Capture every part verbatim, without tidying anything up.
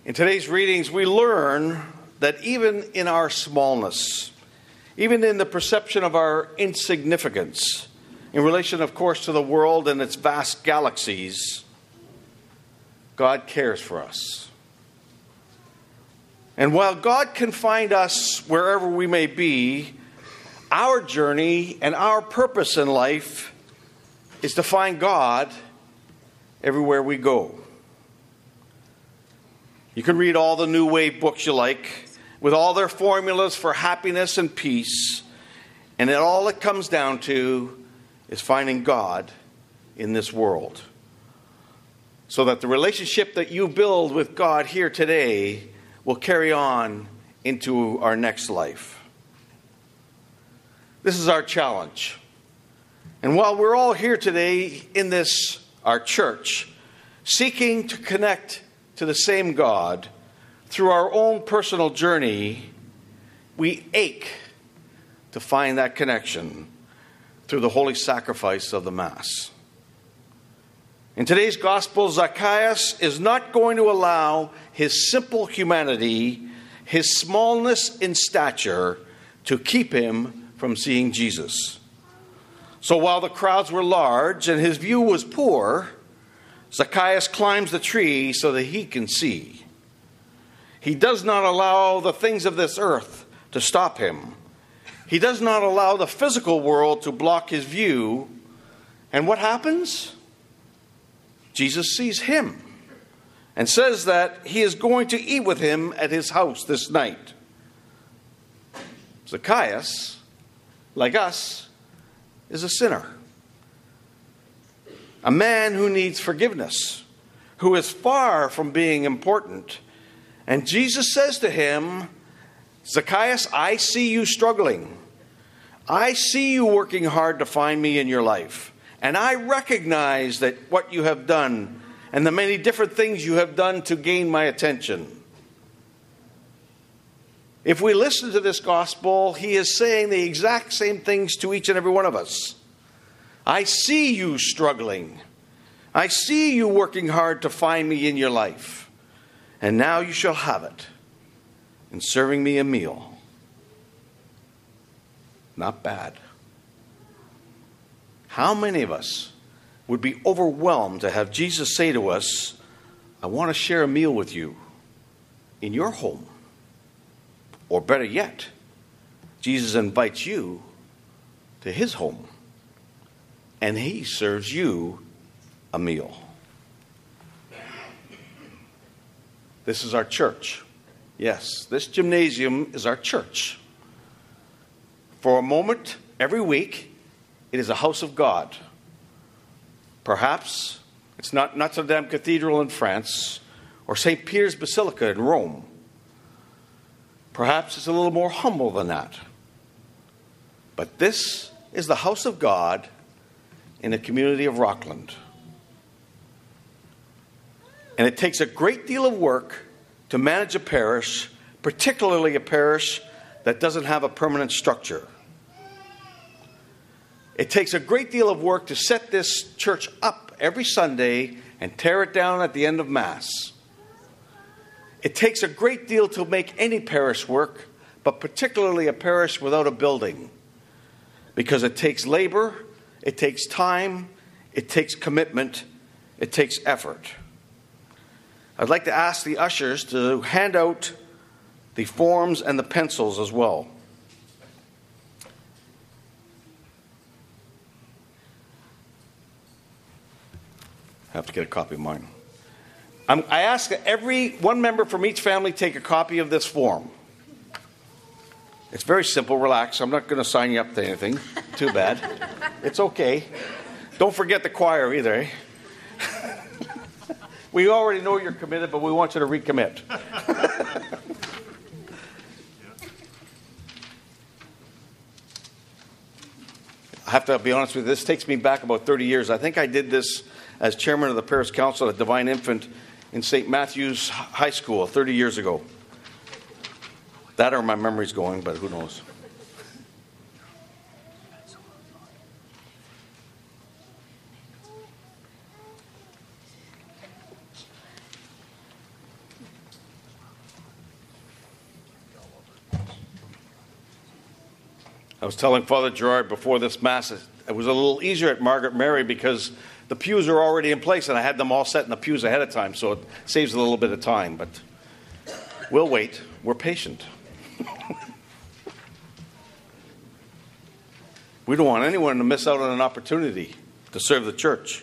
In today's readings, we learn that even in our smallness, even in the perception of our insignificance, in relation, of course, to the world and its vast galaxies, God cares for us. And while God can find us wherever we may be, our journey and our purpose in life is to find God everywhere we go. You can read all the New Wave books you like, with all their formulas for happiness and peace, and it, all it comes down to is finding God in this world. So that the relationship that you build with God here today will carry on into our next life. This is our challenge. And while we're all here today in this, our church, seeking to connect to the same God through our own personal journey, we ache to find that connection through the holy sacrifice of the Mass. In today's gospel, Zacchaeus is not going to allow his simple humanity, his smallness in stature, to keep him from seeing Jesus. So while the crowds were large and his view was poor, Zacchaeus climbs the tree so that he can see. He does not allow the things of this earth to stop him. He does not allow the physical world to block his view. And what happens? Jesus sees him and says that he is going to eat with him at his house this night. Zacchaeus, like us, is a sinner. A man who needs forgiveness, who is far from being important. And Jesus says to him, Zacchaeus, I see you struggling. I see you working hard to find me in your life. And I recognize that what you have done and the many different things you have done to gain my attention. If we listen to this gospel, he is saying the exact same things to each and every one of us. I see you struggling. I see you working hard to find me in your life. And now you shall have it in serving me a meal. Not bad. How many of us would be overwhelmed to have Jesus say to us, I want to share a meal with you in your home? Or better yet, Jesus invites you to his home and he serves you a meal. This is our church. Yes, this gymnasium is our church. For a moment, every week, it is a house of God. Perhaps it's not Notre Dame Cathedral in France or Saint Peter's Basilica in Rome. Perhaps it's a little more humble than that. But this is the house of God in the community of Rockland. And it takes a great deal of work to manage a parish, particularly a parish that doesn't have a permanent structure. It takes a great deal of work to set this church up every Sunday and tear it down at the end of Mass. It takes a great deal to make any parish work, but particularly a parish without a building, because it takes labor, it takes time, it takes commitment, it takes effort. I'd like to ask the ushers to hand out the forms and the pencils as well. I have to get a copy of mine. I'm, I ask that every one member from each family take a copy of this form. It's very simple. Relax. I'm not going to sign you up to anything. Too bad. It's okay. Don't forget the choir either. Eh? We already know you're committed, but we want you to recommit. I have to be honest with you. This takes me back about thirty years. I think I did this as chairman of the Parish Council at Divine Infant in Saint Matthew's High School thirty years ago. That or my memory's going, but who knows. I was telling Father Gerard before this Mass, it was a little easier at Margaret Mary because the pews are already in place and I had them all set in the pews ahead of time, so it saves a little bit of time. But we'll wait. We're patient. We don't want anyone to miss out on an opportunity to serve the church.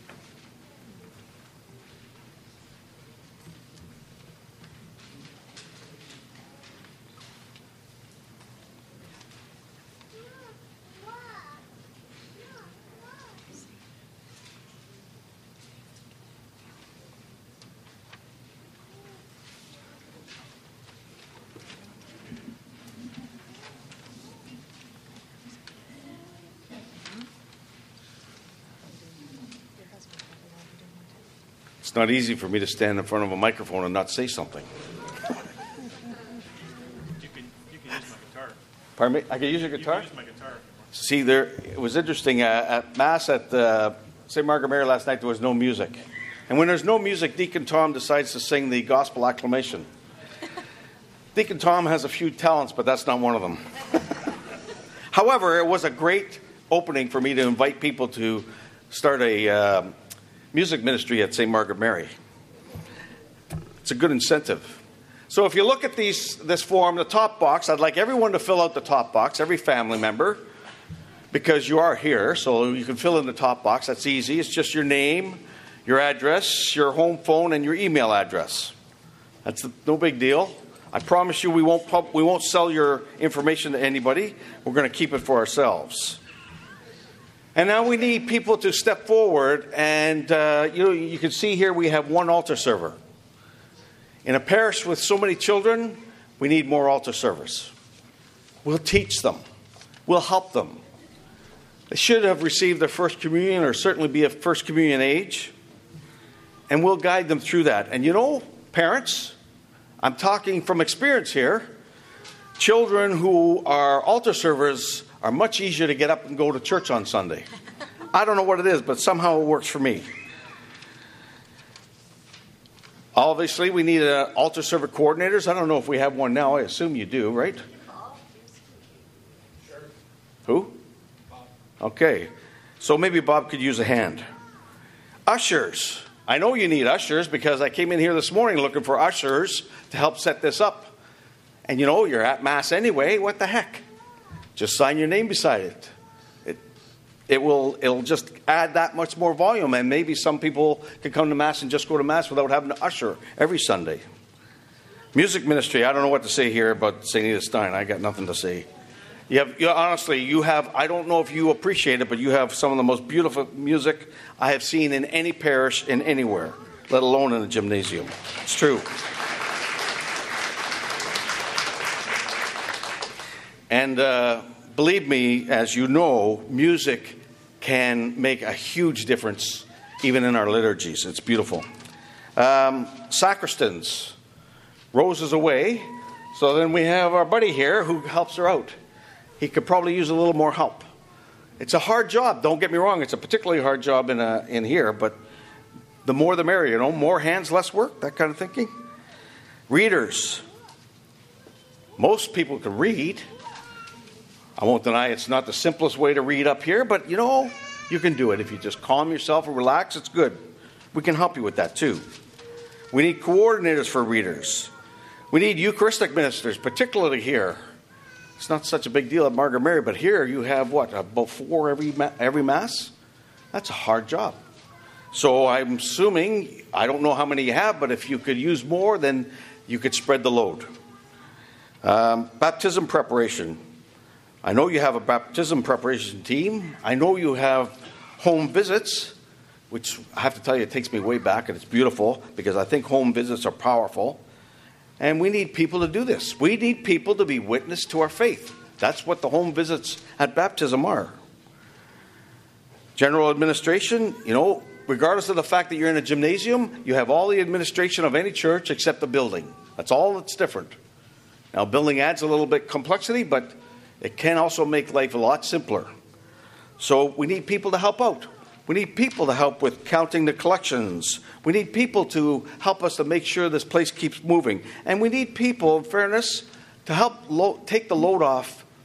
It's not easy for me to stand in front of a microphone and not say something. You can, you can use my guitar. Pardon me? I can use your guitar? You can use my guitar. See, there it was interesting. Uh, at Mass at uh, Saint Margaret Mary last night, there was no music. And when there's no music, Deacon Tom decides to sing the gospel acclamation. Deacon Tom has a few talents, but that's not one of them. However, it was a great opening for me to invite people to start a uh, music ministry at Saint Margaret Mary. It's a good incentive. So if you look at these, this form, the top box, I'd like everyone to fill out the top box, every family member, because you are here, so you can fill in the top box. That's easy. It's just your name, your address, your home phone, and your email address. That's the, no big deal. I promise you we won't pub, we won't sell your information to anybody. We're going to keep it for ourselves. And now we need people to step forward, and uh, you know, you can see here we have one altar server. In a parish with so many children, we need more altar servers. We'll teach them. We'll help them. They should have received their first communion or certainly be of first communion age. And we'll guide them through that. And you know, parents, I'm talking from experience here. Children who are altar servers are much easier to get up and go to church on Sunday. I don't know what it is, but somehow it works for me. Obviously, we need uh, altar server coordinators. I don't know if we have one now. I assume you do, right? Sure. Who? Bob. Okay. So maybe Bob could use a hand. Ushers. I know you need ushers because I came in here this morning looking for ushers to help set this up. And you know, you're at Mass anyway. What the heck? Just sign your name beside it. It it will it'll just add that much more volume, and maybe some people can come to Mass and just go to Mass without having to usher every Sunday. Music ministry. I don't know what to say here about Saint Edith Stein. I got nothing to say. You have you, honestly, you have. I don't know if you appreciate it, but you have some of the most beautiful music I have seen in any parish in anywhere, let alone in a gymnasium. It's true. And uh, believe me, as you know, music can make a huge difference even in our liturgies. It's beautiful. Um, sacristans. Rose is away, so then we have our buddy here who helps her out. He could probably use a little more help. It's a hard job, don't get me wrong. It's a particularly hard job in, a, in here, but the more the merrier, you know, more hands, less work, that kind of thinking. Readers. Most people can read. I won't deny it's not the simplest way to read up here, but you know, you can do it. If you just calm yourself and relax, it's good. We can help you with that too. We need coordinators for readers. We need Eucharistic ministers, particularly here. It's not such a big deal at Margaret Mary, but here you have what, about four every every Mass? That's a hard job. So I'm assuming, I don't know how many you have, but if you could use more, then you could spread the load. Um, baptism preparation. I know you have a baptism preparation team. I know you have home visits, which I have to tell you, it takes me way back, and it's beautiful because I think home visits are powerful. And we need people to do this. We need people to be witness to our faith. That's what the home visits at baptism are. General administration, you know, regardless of the fact that you're in a gymnasium, you have all the administration of any church except the building. That's all that's different. Now, building adds a little bit complexity, but it can also make life a lot simpler. So we need people to help out. We need people to help with counting the collections. We need people to help us to make sure this place keeps moving. And we need people, in fairness, to help lo- take the load off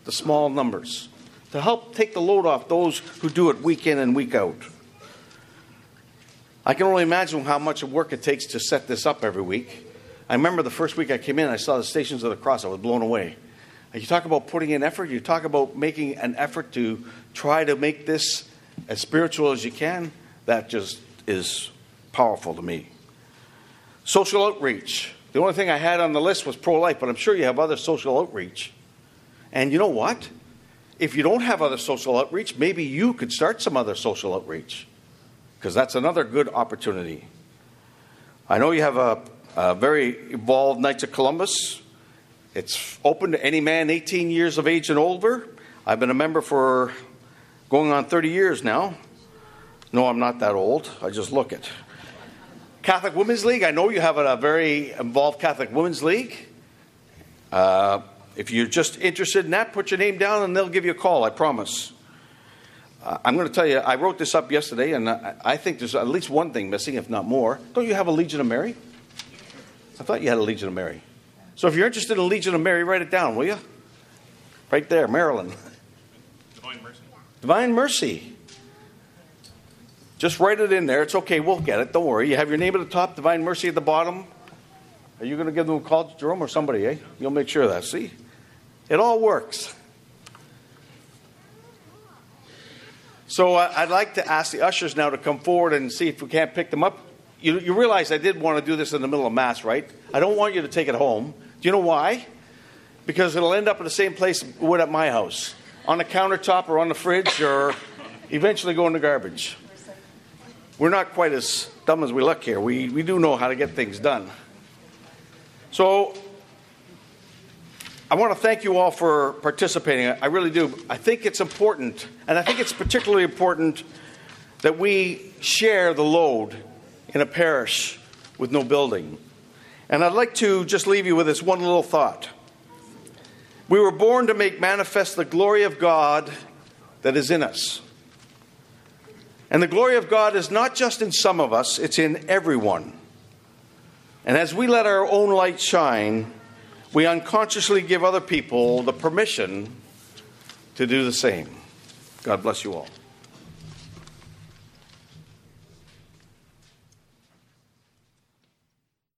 the small numbers, to help take the load off those who do it week in and week out. I can only imagine how much work it takes to set this up every week. I remember the first week I came in, I saw the Stations of the Cross. I was blown away. You talk about putting in effort. You talk about making an effort to try to make this as spiritual as you can. That just is powerful to me. Social outreach. The only thing I had on the list was pro-life, but I'm sure you have other social outreach. And you know what? If you don't have other social outreach, maybe you could start some other social outreach, because that's another good opportunity. I know you have a, a very involved Knights of Columbus. It's open to any man eighteen years of age and older. I've been a member for going on thirty years now. No, I'm not that old. I just look it. Catholic Women's League. I know you have a, a very involved Catholic Women's League. Uh, if you're just interested in that, put your name down and they'll give you a call, I promise. Uh, I'm going to tell you, I wrote this up yesterday, and I, I think there's at least one thing missing, if not more. Don't you have a Legion of Mary? I thought you had a Legion of Mary. So if you're interested in Legion of Mary, write it down, will you? Right there, Maryland. Divine Mercy. Divine Mercy. Just write it in there. It's okay. We'll get it. Don't worry. You have your name at the top, Divine Mercy at the bottom. Are you going to give them a call, Jerome, or somebody, eh? You'll make sure of that. See? It all works. So uh, I'd like to ask the ushers now to come forward and see if we can't pick them up. You, you realize I did want to do this in the middle of Mass, right? I don't want you to take it home. Do you know why? Because it'll end up in the same place it would at my house. On the countertop or on the fridge or eventually go in the garbage. We're not quite as dumb as we look here. We, we do know how to get things done. So I want to thank you all for participating. I really do. I think it's important, and I think it's particularly important that we share the load in a parish with no building. And I'd like to just leave you with this one little thought. We were born to make manifest the glory of God that is in us. And the glory of God is not just in some of us, it's in everyone. And as we let our own light shine, we unconsciously give other people the permission to do the same. God bless you all.